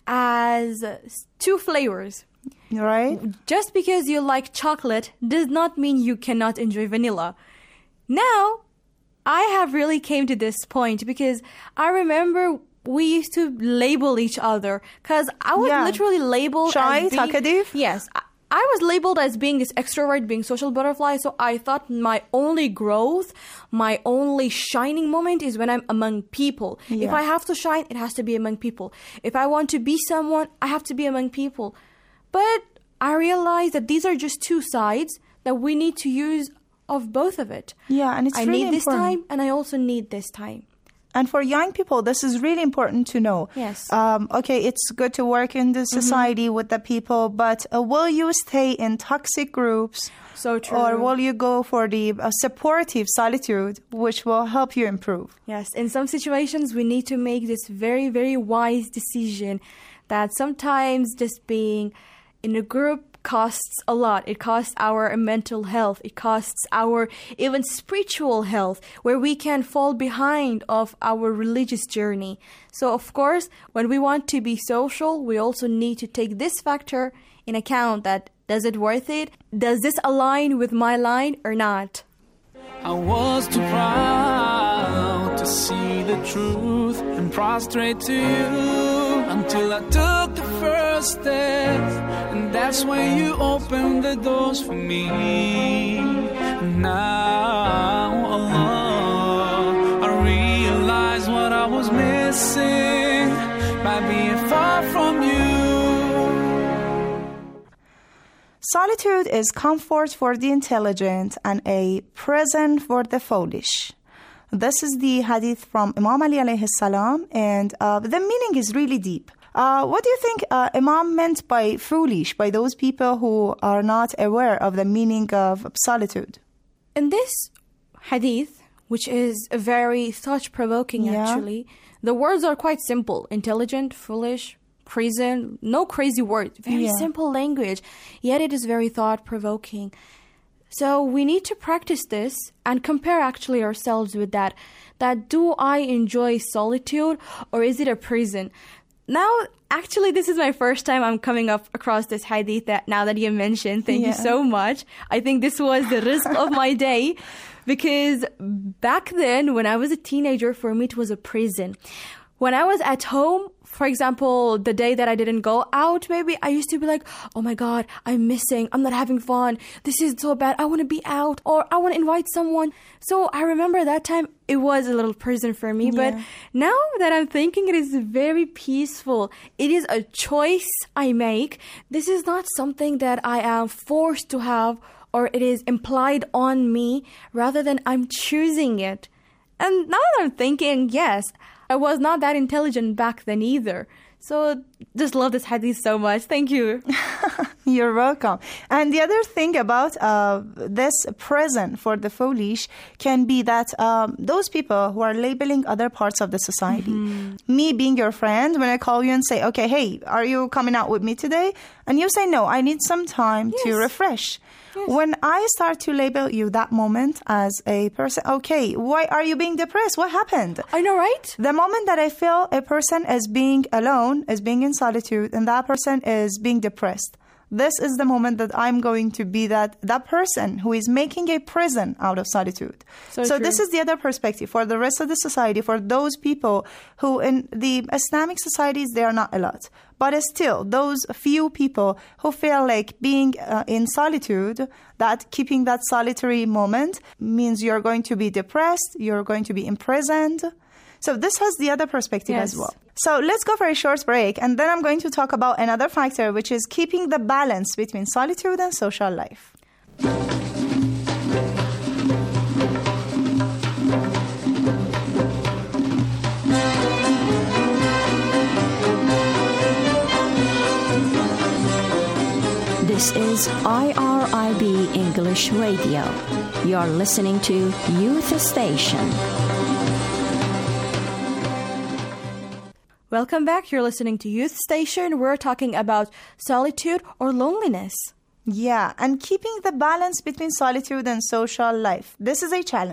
Speaker 19: as two flavors.
Speaker 18: Right?
Speaker 19: Just because you like chocolate does not mean you cannot enjoy vanilla. Now, I have really came to this point because I remember we used to label each other, because I was literally labeled
Speaker 18: shy,
Speaker 19: as
Speaker 18: talkative.
Speaker 19: Yes, I was labeled as being this extrovert, being social butterfly. So I thought my only growth, my only shining moment is when I'm among people.
Speaker 18: Yeah.
Speaker 19: If I have to shine, it has to be among people. If I want to be someone, I have to be among people. But I realized that these are just two sides that we need to use of both of it.
Speaker 18: Yeah, and it's
Speaker 19: I
Speaker 18: really
Speaker 19: need this
Speaker 18: important.
Speaker 19: time, and I also need this time.
Speaker 18: And for young people, this is really important to know.
Speaker 19: Yes.
Speaker 18: Okay, it's good to work in the society with the people, but will you stay in toxic groups?
Speaker 19: So true.
Speaker 18: Or will you go for the supportive solitude, which will help you improve?
Speaker 19: Yes, in some situations, we need to make this very, very wise decision that sometimes just being in a group costs a lot. It costs our mental health. It costs our even spiritual health, where we can fall behind of our religious journey. So, of course, when we want to be social, we also need to take this factor in account, that does it worth it? Does this align with my line or not?
Speaker 15: I was too proud to see the truth and prostrate to you until I took the first step, and that's when you opened the doors for me. Now, Allah, I realize what I was missing by being far from you.
Speaker 18: Solitude is comfort for the intelligent and a prison for the foolish. This is the hadith from Imam Ali alayhi salam, and the meaning is really deep. What do you think Imam meant by foolish, by those people who are not aware of the meaning of solitude?
Speaker 19: In this hadith, which is very thought-provoking actually, the words are quite simple: intelligent, foolish, prison, no crazy words, very simple language, yet it is very thought-provoking. So we need to practice this and compare actually ourselves with that do I enjoy solitude, or is it a prison? Now, actually, this is my first time I'm coming up across this hadith that now that you mentioned. Thank you so much. I think this was the rizq of my day, because back then when I was a teenager, for me it was a prison. When I was at home, for example, the day that I didn't go out, maybe I used to be like, oh my God, I'm missing. I'm not having fun. This is so bad. I want to be out, or I want to invite someone. So I remember that time it was a little prison for me. But now that I'm thinking, it is very peaceful. It is a choice I make. This is not something that I am forced to have, or it is implied on me, rather than I'm choosing it. And now that I'm thinking, yes, I was not that intelligent back then either. So just love this hadith so much. Thank you.
Speaker 18: You're welcome. And the other thing about this prison for the foolish can be that those people who are labeling other parts of the society, me being your friend, when I call you and say, okay, hey, are you coming out with me today? And you say, no, I need some time to refresh. Yes. When I start to label you that moment as a person, okay, why are you being depressed? What happened?
Speaker 19: I know, right?
Speaker 18: The moment that I feel a person as being alone, as being in solitude, and that person is being depressed, this is the moment that I'm going to be that person who is making a prison out of solitude. So this is the other perspective for the rest of the society, for those people who in the Islamic societies, they are not a lot. But still, those few people who feel like being in solitude, that keeping that solitary moment means you're going to be depressed, you're going to be imprisoned. So this has the other perspective as well. So let's go for a short break, and then I'm going to talk about another factor, which is keeping the balance between solitude and social life.
Speaker 20: This is IRIB English Radio. You're listening to Youth Station.
Speaker 19: Welcome back. You're listening to Youth Station. We're talking about solitude or loneliness.
Speaker 18: Yeah, and keeping the balance between solitude and social life. This is a challenge.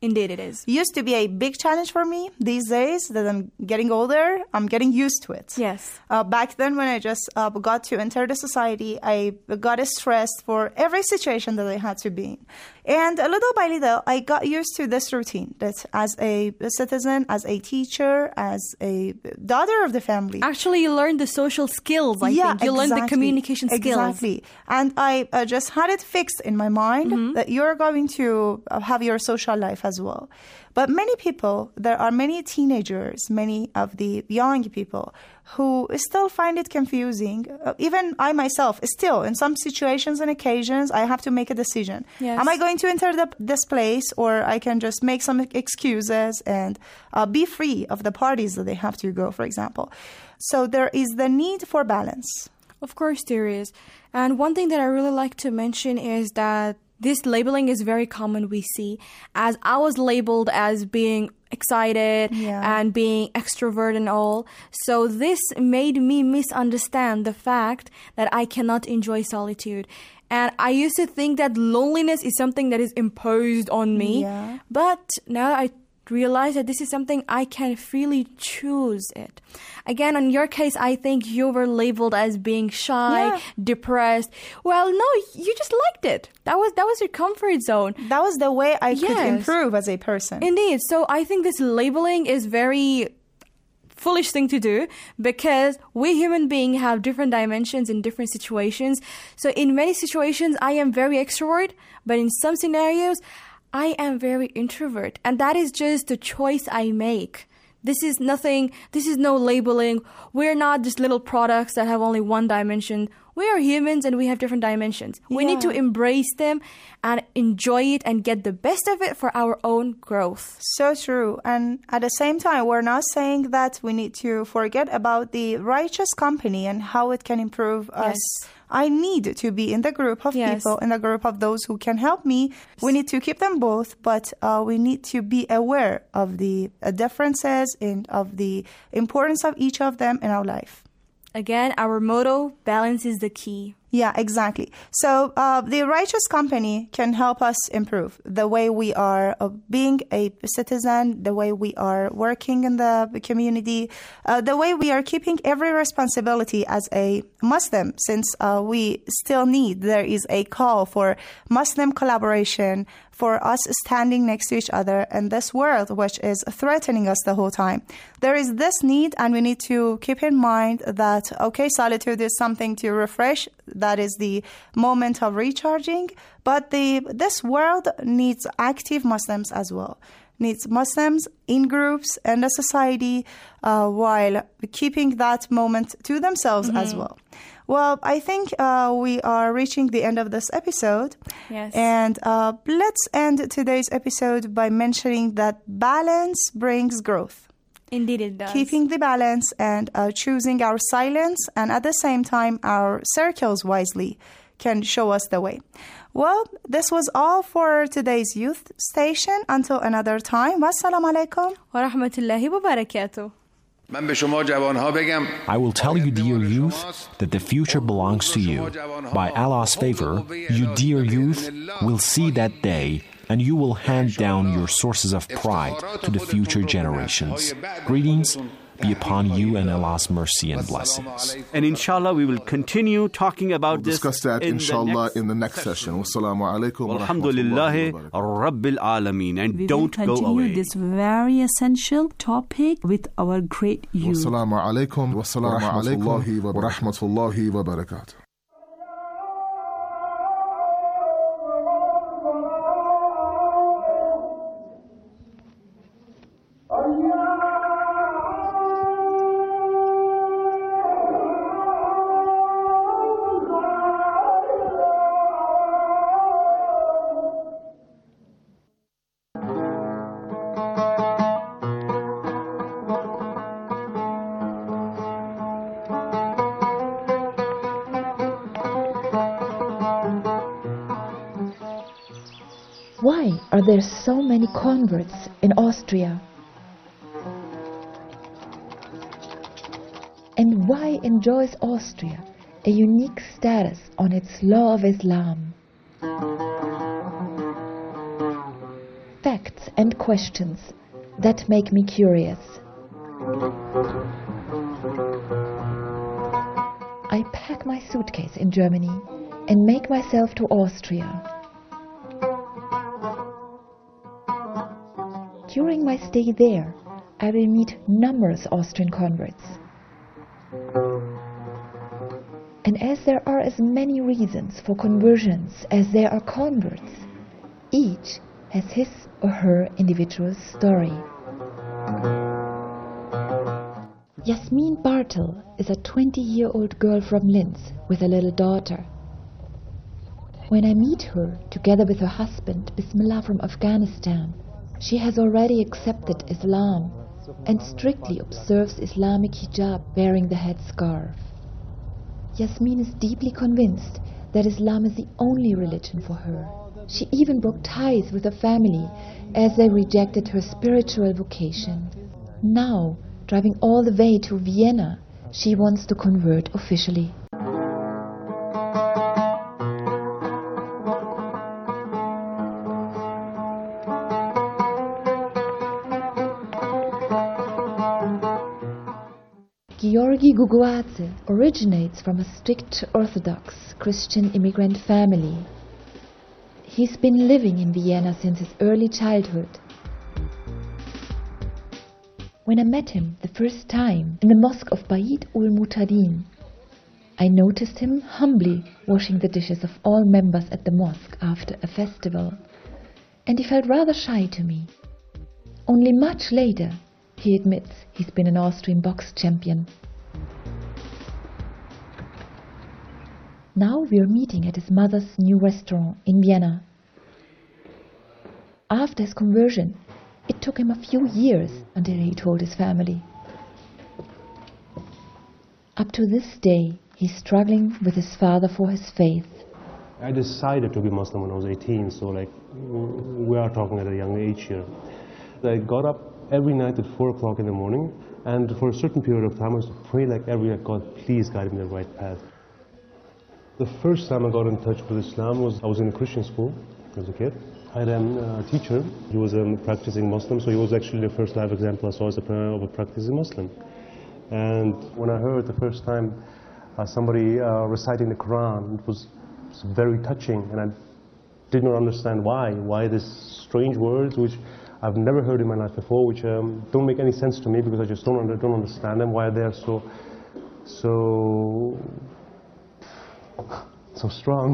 Speaker 19: Indeed, it is.
Speaker 18: Used to be a big challenge for me. These days that I'm getting older, I'm getting used to it.
Speaker 19: Yes.
Speaker 18: Back then, when I just got to enter the society, I got stressed for every situation that I had to be in. And little by little, I got used to this routine that as a citizen, as a teacher, as a daughter of the family.
Speaker 19: Actually, you learned the social skills, I think. You learned the communication skills.
Speaker 18: Exactly. And I just had it fixed in my mind that you're going to have your social life as well. But many people, there are many teenagers, many of the young people who still find it confusing. Even I myself, still, in some situations and occasions, I have to make a decision.
Speaker 19: Yes.
Speaker 18: Am I going to enter this place, or I can just make some excuses and be free of the parties that they have to go, for example. So there is the need for balance.
Speaker 19: Of course there is. And one thing that I really like to mention is that this labeling is very common, we see, as I was labeled as being excited and being extrovert and all. So this made me misunderstand the fact that I cannot enjoy solitude. And I used to think that loneliness is something that is imposed on me.
Speaker 18: Yeah.
Speaker 19: But now I realize that this is something I can freely choose it. Again, in your case, I think you were labeled as being shy, depressed. Well, no, you just liked it. That was your comfort zone.
Speaker 18: That was the way I could improve as a person.
Speaker 19: Indeed. So I think this labeling is very foolish thing to do, because we human beings have different dimensions in different situations. So in many situations, I am very extrovert, but in some scenarios, I am very introvert, and that is just the choice I make. This is no labeling. We're not just little products that have only one dimension. We are humans and we have different dimensions. We need to embrace them and enjoy it and get the best of it for our own growth.
Speaker 18: So true. And at the same time, we're not saying that we need to forget about the righteous company and how it can improve us. I need to be in the group of people, in the group of those who can help me. We need to keep them both, but we need to be aware of the differences and of the importance of each of them in our life.
Speaker 19: Again, our motto, balance is the key.
Speaker 18: Yeah, exactly. So the righteous company can help us improve the way we are being a citizen, the way we are working in the community, the way we are keeping every responsibility as a Muslim, since we still there is a call for Muslim collaboration, for us standing next to each other in this world which is threatening us the whole time. There is this need, and we need to keep in mind that, okay, solitude is something to refresh. That is the moment of recharging. But this world needs active Muslims as well. Needs Muslims in groups and a society while keeping that moment to themselves as well. Well, I think we are reaching the end of this episode.
Speaker 19: Yes.
Speaker 18: And let's end today's episode by mentioning that balance brings growth.
Speaker 19: Indeed it does.
Speaker 18: Keeping the balance and choosing our silence, and at the same time our circles wisely, can show us the way. Well, this was all for today's Youth Station. Until another time, wassalamu alaikum
Speaker 19: wa rahmatullahi wa barakatuh.
Speaker 21: I will tell you, dear youth, that the future belongs to you. By Allah's favor, you, dear youth, will see that day, and you will hand down your sources of pride to the future generations. Greetings be upon you and Allah's mercy and blessings.
Speaker 22: And inshallah, we will continue talking about
Speaker 23: this. Discuss that, inshallah, in the next session. Wassalamu alaikum.
Speaker 22: Alhamdulillahi Rabbil Alameen. And
Speaker 24: we
Speaker 22: don't go away.
Speaker 24: We will continue this very essential topic with our great youth.
Speaker 23: Wassalamu alaikum. Wassalamu alaikum wa rahmatullahi wa barakatuh.
Speaker 25: Why are there so many converts in Austria? And why enjoys Austria a unique status on its law of Islam? Facts and questions that make me curious. I pack my suitcase in Germany and make myself to Austria. During my stay there, I will meet numerous Austrian converts. And as there are as many reasons for conversions as there are converts, each has his or her individual story. Yasmin Bartel is a 20-year-old girl from Linz with a little daughter. When I meet her, together with her husband, Bismillah from Afghanistan, she has already accepted Islam and strictly observes Islamic hijab, wearing the headscarf. Yasmin is deeply convinced that Islam is the only religion for her. She even broke ties with her family as they rejected her spiritual vocation. Now, driving all the way to Vienna, she wants to convert officially. Georgi Guguadze originates from a strict Orthodox Christian immigrant family. He's been living in Vienna since his early childhood. When I met him the first time in the mosque of Bait ul Mutadin, I noticed him humbly washing the dishes of all members at the mosque after a festival, and he felt rather shy to me. Only much later, he admits he's been an Austrian box champion. Now we are meeting at his mother's new restaurant in Vienna. After his conversion, it took him a few years until he told his family. Up to this day, he's struggling with his father for his faith.
Speaker 1: I decided to be Muslim when I was 18, so we are talking at a young age here. I got up every night at 4 o'clock in the morning, and for a certain period of time I used to pray like every night, God, please guide me the right path. The first time I got in touch with Islam was I was in a Christian school as a kid. I had a teacher. He was a practicing Muslim, so he was actually the first live example I saw as of a practicing Muslim. And when I heard the first time somebody reciting the Quran, it was very touching, and I did not understand why these strange words which I've never heard in my life before, which don't make any sense to me because I just don't understand them, why they're so strong.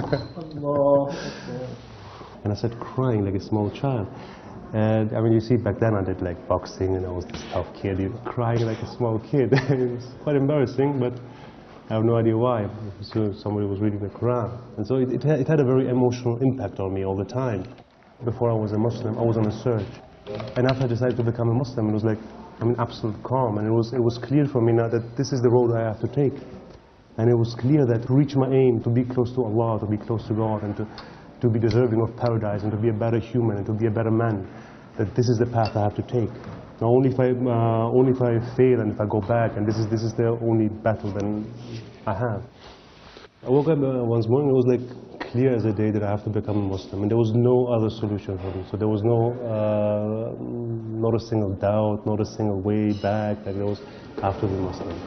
Speaker 1: And I started crying like a small child. And I mean, you see, back then I did like boxing and I was this tough kid, crying like a small kid. It was quite embarrassing, but I have no idea why. So somebody was reading the Quran. And so it had a very emotional impact on me all the time. Before I was a Muslim, I was on a search. And after I decided to become a Muslim, it was like, I'm in absolute calm. And it was clear for me now that this is the road I have to take. And it was clear that to reach my aim, to be close to Allah, to be close to God, and to be deserving of paradise, and to be a better human, and to be a better man, that this is the path I have to take. Now, only if I fail and if I go back, and this is the only battle then I have. I woke up once morning, it was like clear as a day that I have to become a Muslim, and there was no other solution for me. So there was not a single doubt, not a single way back, like there was, I have to be Muslim.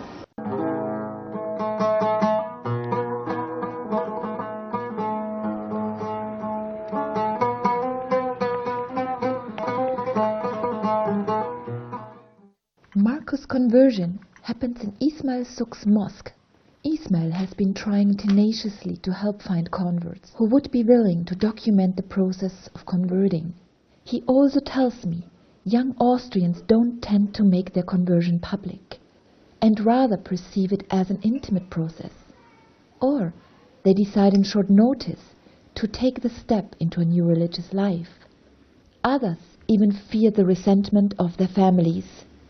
Speaker 25: Marcus' conversion happens in Ismail Suq's mosque. Ismail has been trying tenaciously to help find converts who would be willing to document the process of converting. He also tells me young Austrians don't tend to make their conversion public and rather perceive it as an intimate process. Or they decide in short notice to take the step into a new religious life. Others even fear the resentment of their families.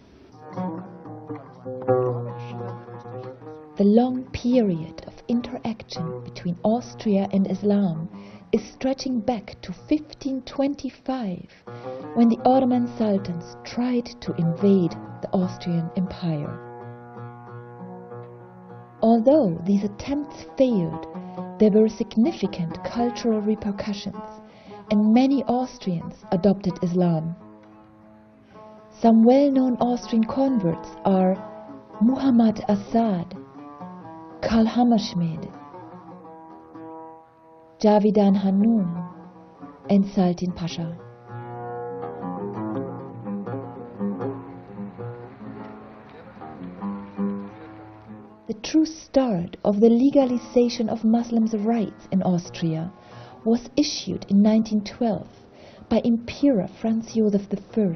Speaker 25: The long period of interaction between Austria and Islam is stretching back to 1525, when the Ottoman sultans tried to invade the Austrian Empire. Although these attempts failed, there were significant cultural repercussions, and many Austrians adopted Islam. Some well-known Austrian converts are Muhammad Assad, Karl Hammerschmidt, Javidan Hanoum, and Saltin Pasha. The true start of the legalization of Muslims' rights in Austria was issued in 1912 by Emperor Franz Joseph I.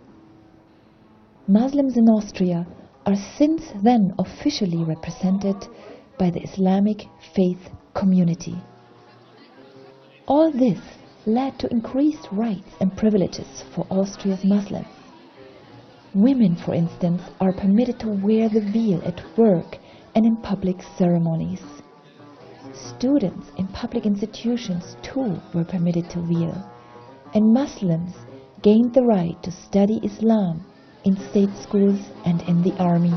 Speaker 25: Muslims in Austria are since then officially represented by the Islamic faith community. All this led to increased rights and privileges for Austria's Muslims. Women, for instance, are permitted to wear the veil at work and in public ceremonies. Students in public institutions too were permitted to veil, and Muslims gained the right to study Islam in state schools and in the army.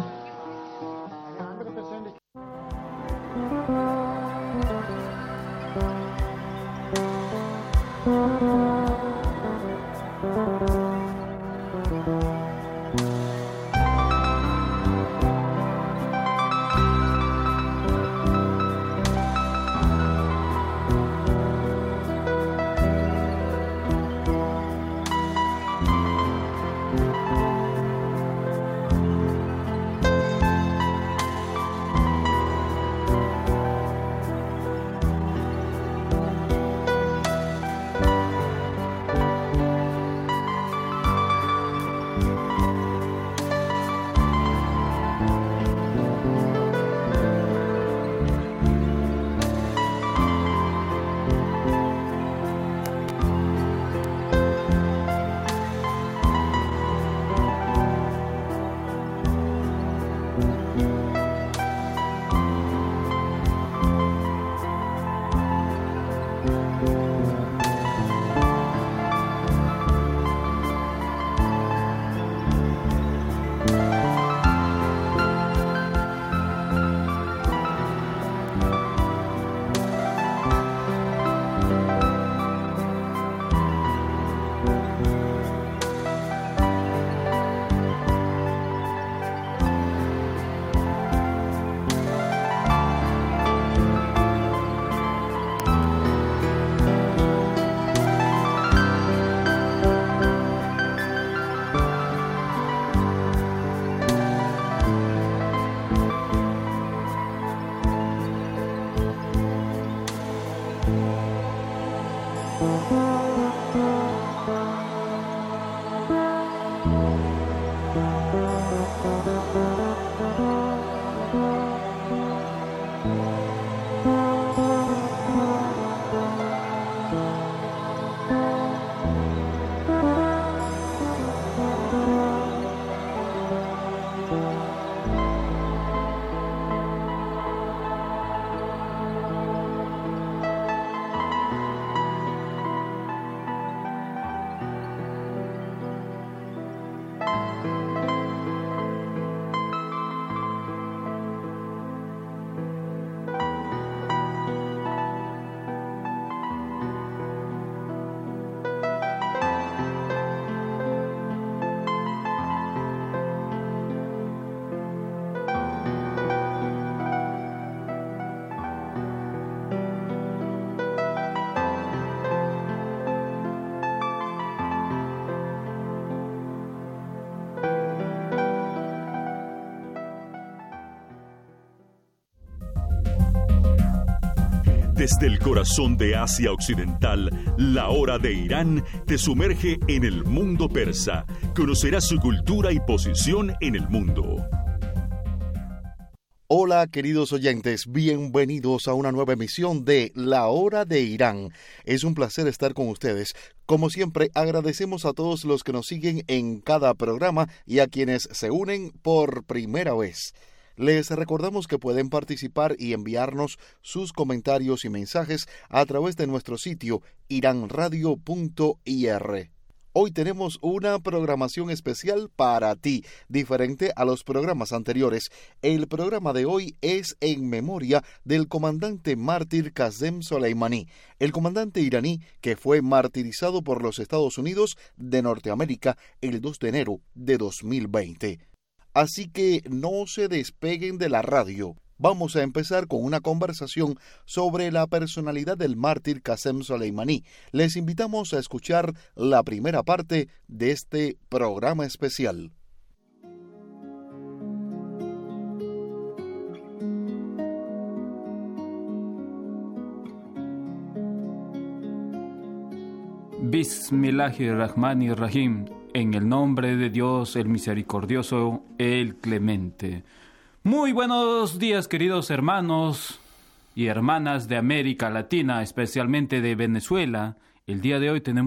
Speaker 2: Desde el corazón de Asia Occidental, la hora de Irán te sumerge en el mundo persa. Conocerás su cultura y posición en el mundo.
Speaker 3: Hola queridos oyentes, bienvenidos a una nueva emisión de La Hora de Irán. Es un placer estar con ustedes. Como siempre, agradecemos a todos los que nos siguen en cada programa y a quienes se unen por primera vez. Les recordamos que pueden participar y enviarnos sus comentarios y mensajes a través de nuestro sitio iranradio.ir. Hoy tenemos una programación especial para ti, diferente a los programas anteriores. El programa de hoy es en memoria del comandante mártir Qasem Soleimani, el comandante iraní que fue martirizado por los Estados Unidos de Norteamérica el 2 de enero de 2020. Así que no se despeguen de la radio. Vamos a empezar con una conversación sobre la personalidad del mártir Qasem Soleimani. Les invitamos a escuchar la primera parte de este programa especial.
Speaker 4: Bismillahirrahmanirrahim. En el nombre de Dios, el misericordioso, el clemente. Muy buenos días, queridos hermanos y hermanas de América Latina, especialmente de Venezuela. El día de hoy tenemos